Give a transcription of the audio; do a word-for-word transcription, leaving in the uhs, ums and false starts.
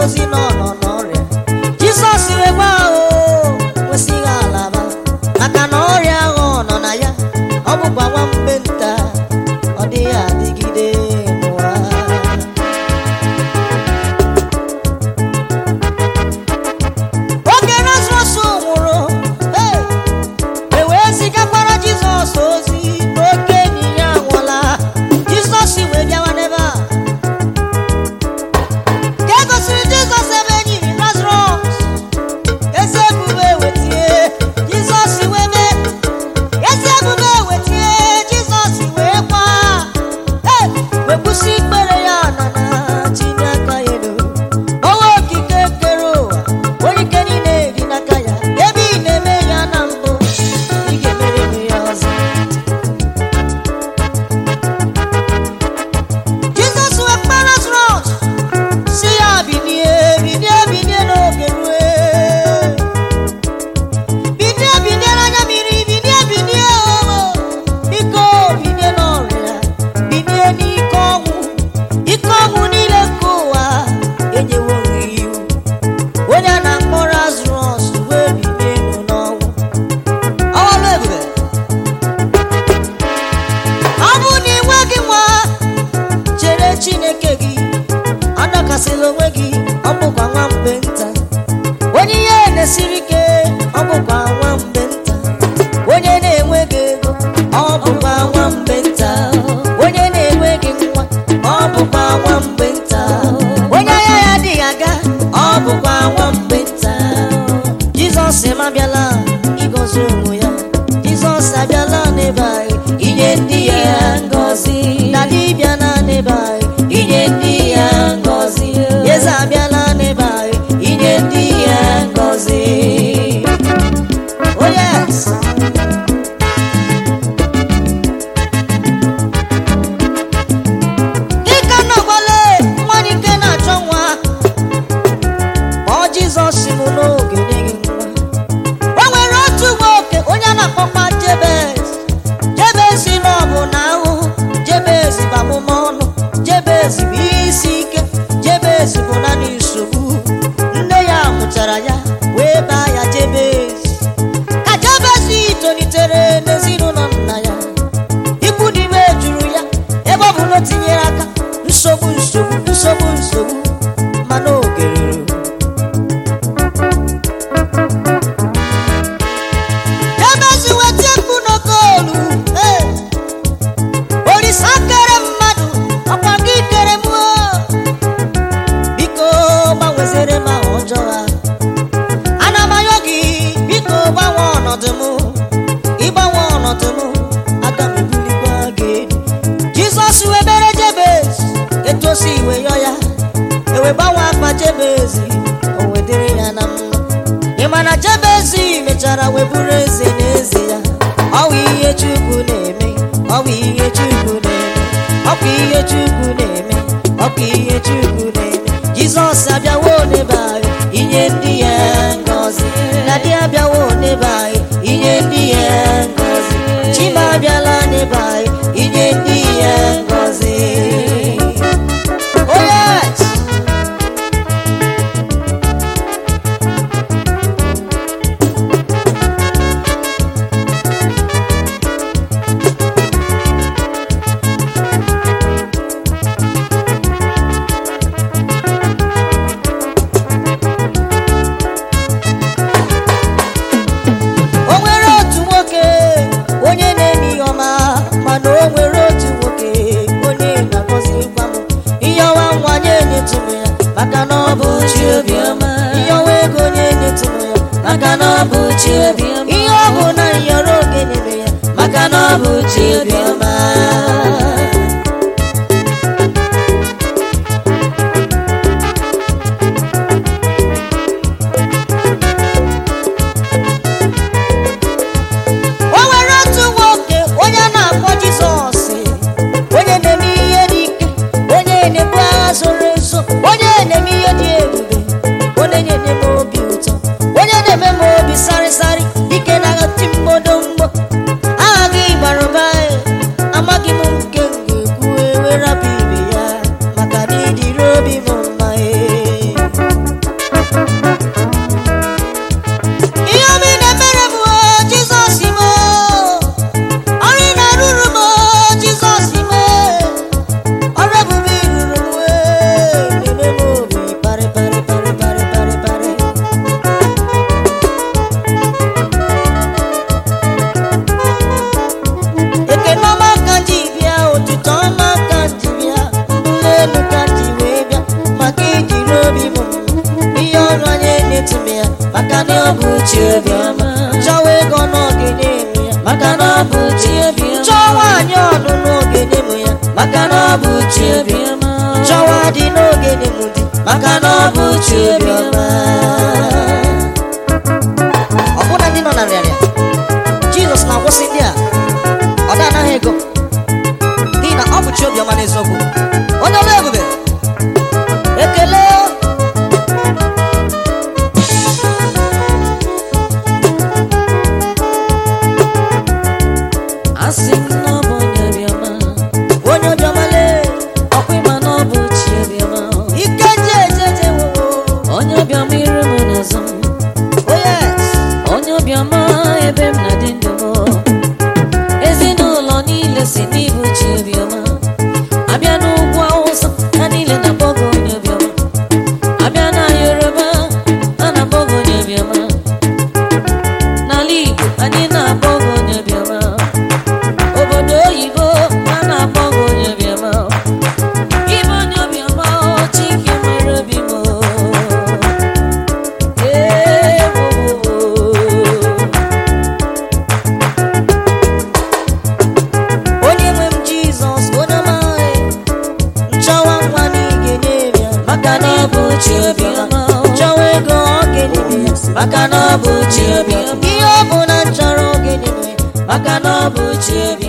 ozi nọ nọ n'ọrịa. Jizọs wee gwa o kwesịghị alaba maka na ọrịa ahụ ọ nọ na ya ọ bụkwa nwa mgbe nta, ọ dịghị adịgide n'ụwa. Oge Lazarọs nwụrụ, e wee zigakwara Jizọs ozi na oke enyi ya anwụọla. Jizọs wee bịawa n'ebe a ka e gosiri Jizọs ebe enyi Lazarọs. Eze ebube wetie Jizọs wee mee, eze ebube wetie Jizọs wee kwa wee kwụsị ikpere ya na na tinye aka ya elu. Ọnwa okike kere ụwa onye ike niile dị n'aka ya. Ebe ị na-eme ya na mbụ ị ga-emere ya ọzọ. Jizọs wee kpọọ Lazarọs si ya binie binie binie n'oge rue. Binie binie n'anya mmiri, binie binie o biko binie n'ọrịa, binie n'ike ọnwụ. Ike ọnwụ niile nke ụwa enyewo gị iwu. Onye a na-akpọ Lazarọs wee binie n'ọnwụ. Ọwalụ ebube, ọ bụ na ị nweghị nwa, chere Chineke gị, adọkasịla onwe gị, ọ bụkwa nwa mgbe nta. Onye ihe na-esiri ike, ọ bụkwa nwa mgbe nta. Onye na-enweghị ego, ọ bụkwa nwa mgbe nta. Onye na-enweghị nwa, ọ bụkwa nwa mgbe nta. Onye ahịa ya adịghị aga, ọ bụkwa nwa mgbe nta. Jizọs abịala ịgọzi ụmụ ya. Jizọs abịala n'ebe anyị inye ndị ya ngọzi. Na dibịa na n'ebe anyị inye ndị ya ngọzi. Eze abịala n'ebe anyị inye ndị ya ngọzi. Oh yes. Dịka nọgbale nwa ike na-achọ nwa, kpọọ Jizọs mụ n'oge nye gị nwa. O nwere otu nwoke onye a na-akpọkwa Jebez. Jebez na ọ bụ na ahụhụ. Jebez bụ amụma ọnụ. Jebez bụ ihe isi ike. Jebez bụ naanị nsogbu. Nne ya mụchara ya wee baa ya Jebez. Ka Jebez tolitere n'ezinụlọ nna ya, ikwu n'ime juru ya ebe ọ bụ na o tinyere aka nsogbu nsogbu nsogbu nsogbu mana oge ruru. Jebez wetie mkpu n'oke olu, Olisa kere mmadụ, ọkwa gị kere m o. Biko gbanwezere m ahụ ọjọọ ha. Ana m ayọ gị biko gbanwee ọnọdụ m. Ịgbanwe ọnọdụ m, aga m ebulikwa gị elu. Jizọs wee mere Jebez etu o si wee yọ ya, ewe gbanwe akpa Jebez, o wee dịrị ya na mma. Ị ma na Jebez mechara wee bụrụ eze n'eze ya. Ọ bụ ihe Chukwu na-eme, ọ bụ ihe Chukwu na-eme, ọ bụ ihe Chukwu na-eme, ọ bụ ihe Chukwu na-eme. Jizọs abịawo n'ebe anyị inye ndị ya ngọzi. Na di abịawo n'ebe anyị inye ndị ya ngọzi. Chima abịala n'ebe anyị inye ndị ya ngọzi. Oh yes. O nwere otu nwoke onye na-eme ihe ọma, mana o nwere otu nwoke onye na-agọzikwa m. Ihe ọma nwa nye nyetụ m ya maka na ọ bụ chi obiọma. Ihe ọma ego nye nyetụ m ya maka na ọ bụ chi obiọma. Ihe ọ bụ na nyere oge na-eme ya maka na ọ bụ chi obiọma. O nwere otu nwoke onye na-akpọ Jizọs, onye na-eme ihe dị ike, onye na-ebu agha zoro ezo, onye na-eme ihe dị ebube, onye na-enye m obi ụtọ, onye na-eme m obi sarịsarị dike na-agati mgbodo mgbo. Aha gị gbara ụba, amaghị m nke Chibioma. chọwa ego n'oge na-emu ya Maka na ọ bụ Chibioma. chọwa nwaanyị ọnụ n'oge na-emu ya Maka na ọ bụ Chibioma. chọwa dị n'oge na-emu di Maka na ọ bụ Chibioma. ọbụna ndị nọ na nrịarịa Jizọs na-akwụsị ndị a ọ da anaghị ego n'ihi na ọ bụ Chibioma n'eziokwu. Onye ọrụ ebube ekele Asị m na ọ bụ onye Obiọma. onye obiọma lee Ọkwa ịma na ọ bụ Chibioma. ike ji ejeje wo Onye Obiọma iru m n'azụ m. oh yes Onye Obiọma ebe m na dị ndụ m. Ezinụlọ niile si n'ibu Chibioma. Abịa n'ugwu Awụsa ha niile na-akpọ gị onye Obiọma. Abịa na Yoruba a na-akpọ gị onye Obiọma. N'ala Igbo anyị na-akpọ gị onye Obiọma. Obodo oyibo a na-akpọ gị onye Obiọma. Ịbụ onye Obiọma Chike nwere obi m. Ee, wo, wo, wo. onye nwe m Jizọs onye ọma nchọwa nwa n'ige na-eme ya Maka na ọ bụ Chibioma. chọwa ego ọ ga-enye ya Maka na ọ bụ Chibioma. ihe ọ bụla chọrọ oge na-eme Maka na ọ bụ Chibioma.